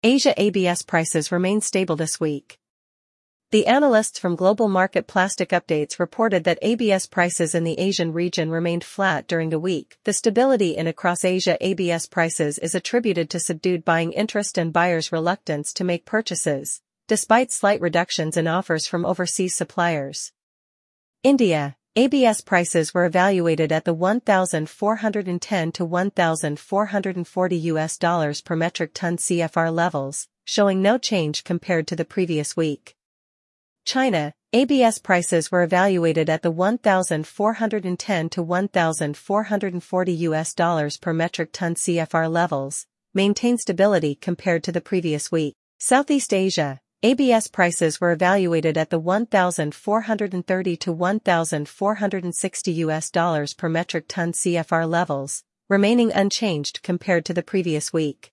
Asia ABS prices remain stable this week. The analysts from Global Market Plastic Updates reported that ABS prices in the Asian region remained flat during the week. The stability in across Asia ABS prices is attributed to subdued buying interest and buyers' reluctance to make purchases, despite slight reductions in offers from overseas suppliers. India, ABS prices were evaluated at the $1,410 to $1,440 per metric ton CFR levels, showing no change compared to the previous week. China, ABS prices were evaluated at the $1,410 to $1,440 per metric ton CFR levels, maintained stability compared to the previous week. Southeast Asia, ABS prices were evaluated at the $1,430 to $1,460 per metric ton CFR levels, remaining unchanged compared to the previous week.